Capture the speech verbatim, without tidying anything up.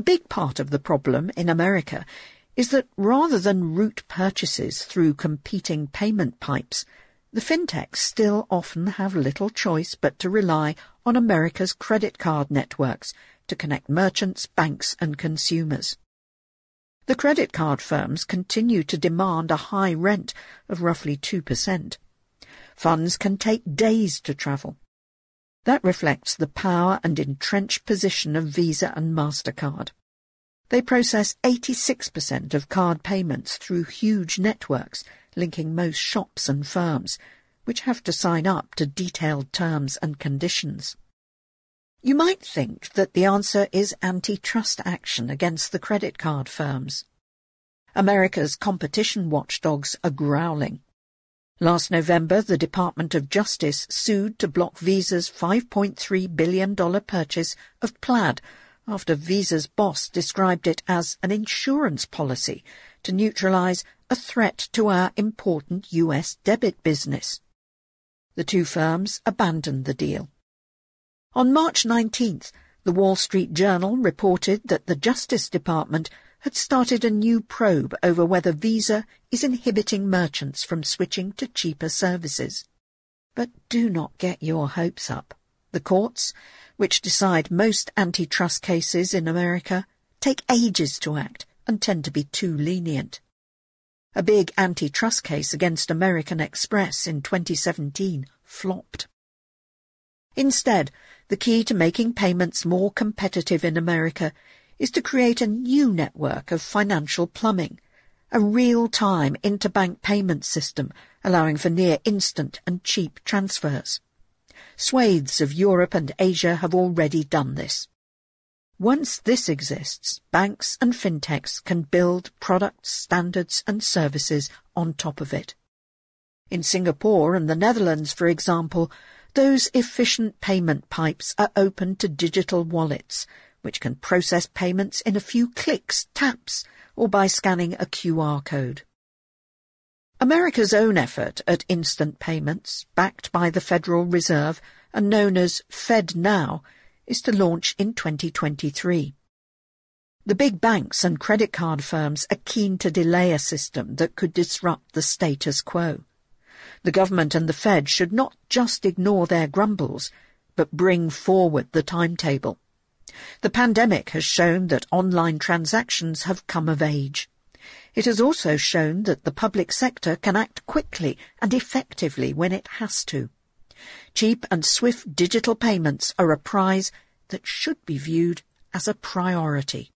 big part of the problem in America is that rather than route purchases through competing payment pipes, the fintechs still often have little choice but to rely on America's credit card networks to connect merchants, banks and consumers. The credit card firms continue to demand a high rent of roughly two percent. Funds can take days to travel. That reflects the power and entrenched position of Visa and MasterCard. They process eighty-six percent of card payments through huge networks linking most shops and firms, which have to sign up to detailed terms and conditions. You might think that the answer is antitrust action against the credit card firms. America's competition watchdogs are growling. Last November, the Department of Justice sued to block Visa's five point three billion dollars purchase of Plaid after Visa's boss described it as an insurance policy to neutralize a threat to our important U S debit business. The two firms abandoned the deal. On March nineteenth, the Wall Street Journal reported that the Justice Department had started a new probe over whether Visa is inhibiting merchants from switching to cheaper services. But do not get your hopes up. The courts, which decide most antitrust cases in America, take ages to act and tend to be too lenient. A big antitrust case against American Express in twenty seventeen flopped. Instead, the key to making payments more competitive in America is to create a new network of financial plumbing, a real-time interbank payment system allowing for near-instant and cheap transfers. Swathes of Europe and Asia have already done this. Once this exists, banks and fintechs can build products, standards and services on top of it. In Singapore and the Netherlands, for example, those efficient payment pipes are open to digital wallets, which can process payments in a few clicks, taps, or by scanning a Q R code. America's own effort at instant payments, backed by the Federal Reserve and known as FedNow, is to launch in twenty twenty-three. The big banks and credit card firms are keen to delay a system that could disrupt the status quo. The government and the Fed should not just ignore their grumbles, but bring forward the timetable. The pandemic has shown that online transactions have come of age. It has also shown that the public sector can act quickly and effectively when it has to. Cheap and swift digital payments are a prize that should be viewed as a priority.